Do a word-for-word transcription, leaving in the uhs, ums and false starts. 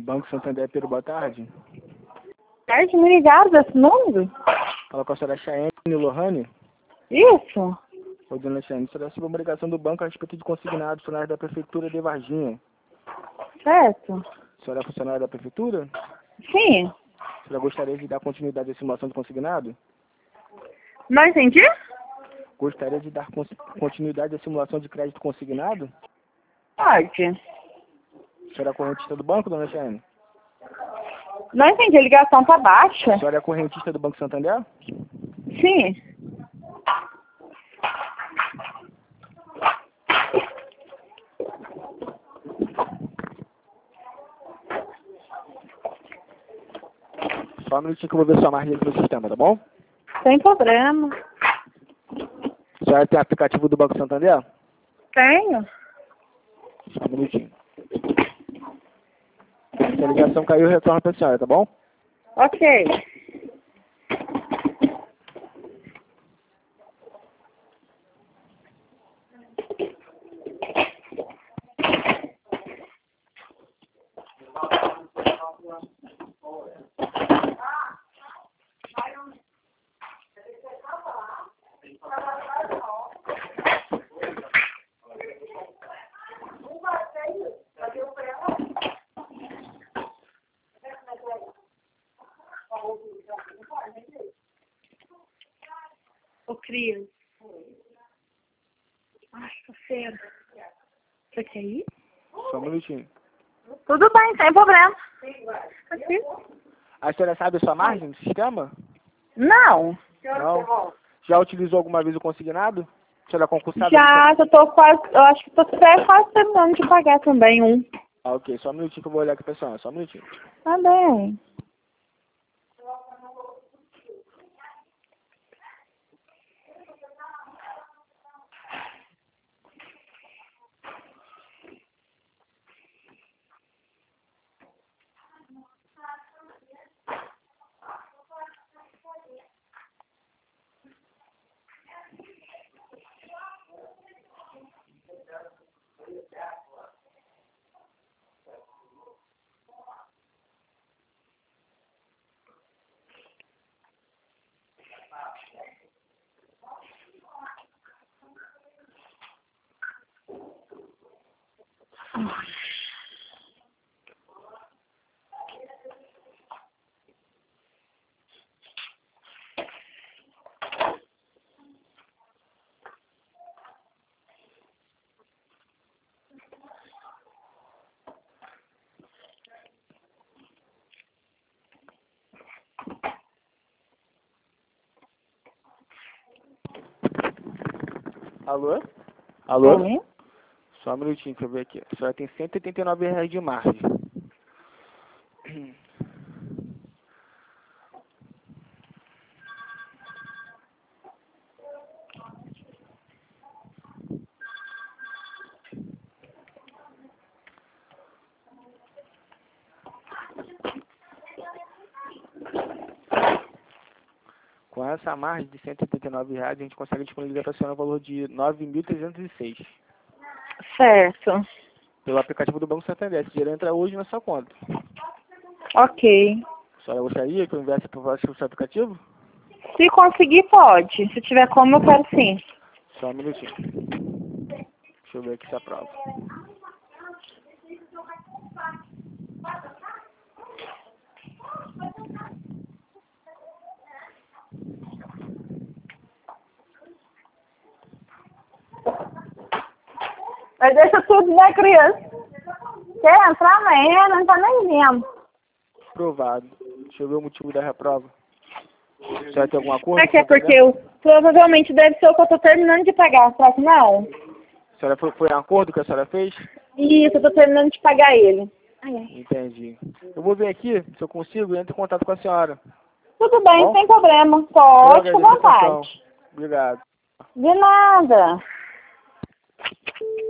Banco Santander, Pedro, boa tarde. Tarde, me ligaram desse número? Fala com a senhora Chayane Lohane. Isso? Oi, dona Chayane, a senhora recebeu uma ligação do banco a respeito de consignado, funcionário da Prefeitura de Varginha. Certo. A senhora é funcionária da Prefeitura? Sim. A senhora gostaria de dar continuidade à simulação de consignado? Não entendi? Gostaria de dar cons- continuidade à simulação de crédito consignado? Pode. A senhora é correntista do banco, dona Chayane? Não entendi, a ligação tá baixa. A senhora é correntista do Banco Santander? Sim. Só um minutinho que eu vou ver sua margem aqui no sistema, tá bom? Sem problema. A senhora tem aplicativo do Banco Santander? Tenho. Só um minutinho. Se a ligação caiu, retorna para a senhora, tá bom? Ok. Ô, Cris. Ai, que feira. Você quer ir? Só um minutinho. Tudo bem, sem problema. Aqui? A senhora sabe a sua margem do sistema? Não. Não. Já utilizou alguma vez o consignado? A senhora é concursada? Já, eu tô quase, eu acho que tô até quase terminando de pagar também um. Ah, ok. Só um minutinho que eu vou olhar aqui pra senhora. Só um minutinho. Tá bem. Alô? Alô? Oi? Só um minutinho que eu ver aqui. A senhora tem cento e oitenta e nove reais de margem. Com essa margem de cento e oitenta e nove reais, a gente consegue disponibilizar para a senhora o valor de nove mil trezentos e seis. Certo. Pelo aplicativo do Banco Santander. Esse dinheiro entra hoje na sua conta. Ok. A senhora gostaria que eu enviasse para o seu aplicativo? Se conseguir, pode. Se tiver como, eu quero sim. Só um minutinho. Deixa eu ver aqui se aprova. Mas deixa tudo, né, criança? Quer entrar amanhã? Não tá nem vendo. Aprovado. Deixa eu ver o motivo da reprova. A senhora tem algum acordo? É que é porque eu provavelmente deve ser o que eu tô terminando de pagar, só que não. A senhora foi, foi em acordo que a senhora fez? Isso, eu tô terminando de pagar ele. Ai, ai. Entendi. Eu vou ver aqui se eu consigo e entro em contato com a senhora. Tudo bem, Bom? sem problema. Eu Pode, com agradeço a atenção. vontade. Obrigado. De nada.